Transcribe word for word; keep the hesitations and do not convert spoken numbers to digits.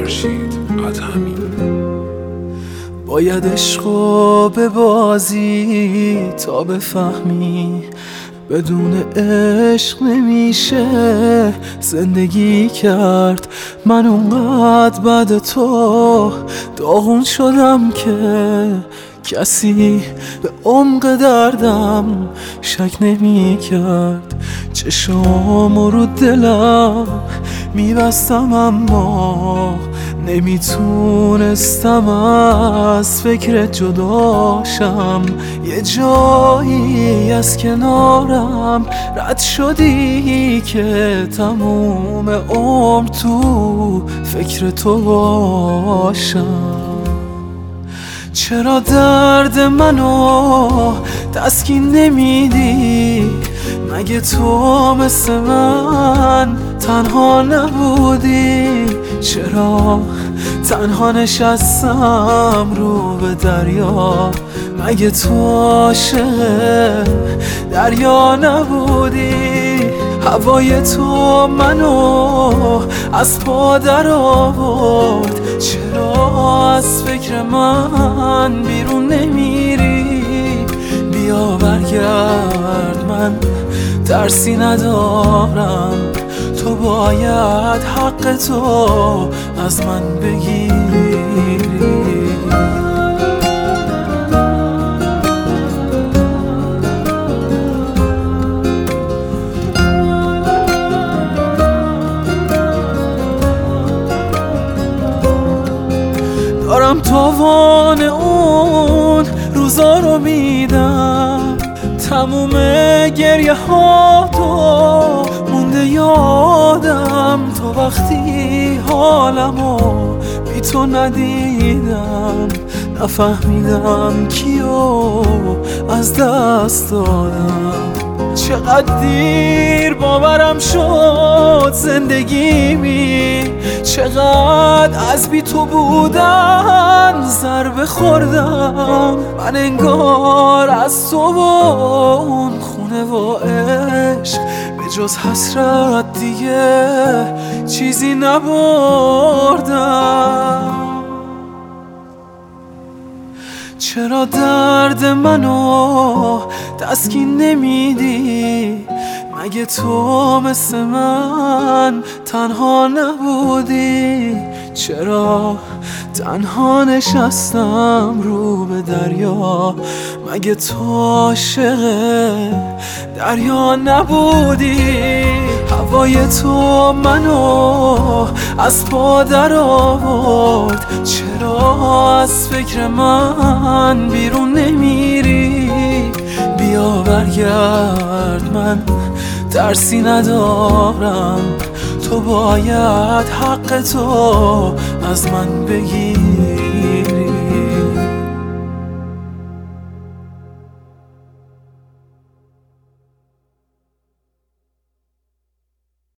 فرشید ادهمی. باید عشقو ببازی تا بفهمی بدون عشق نمیشه زندگی کرد. من اونقدر بعد تو داغون شدم که کسی به عمق دردم شک نمی کرد. چشامو رو دلم میبستم اما نمیتونستم از فکرت جداشم. یه جایی از کنارم رد شدی که تموم عمر تو فکر تو باشم. چرا درد منو تسکین نمیدی؟ مگه تو مثل من تنها نبودی؟ چرا تنها نشستم رو به دریا؟ مگه تو عاشق دریا نبودی؟ هوای تو منو از پا در آورد. چرا از فکر من بیرون نمیری؟ بیا برگرد، من ترسی ندارم. تو باید حق تو از من بگیری. دارم تاوان اون روزا رو میدم، تموم گریه ها تو مونده یادم. تو وقتی حالمو بی تو ندیدم، نفهمیدم کیو از دست دادم. چقدر دیر باورم شد زندگیمی، چقدر از بی تو بودن ضربه خوردم. من انگار از تو و اون خونه و عشق به جز حسرت دیگه چیزی نبردم. چرا درد منو تسکین نمیدی؟ مگه تو مثل من تنها نبودی؟ چرا تنها نشستم رو به دریا؟ مگه تو عاشق دریا نبودی؟ هوای تو منو از پا در آورد. چرا از فکر من بیرون نمیری؟ بیا برگرد، من ترسی ندارم. تو باید حق تو از من بگیری.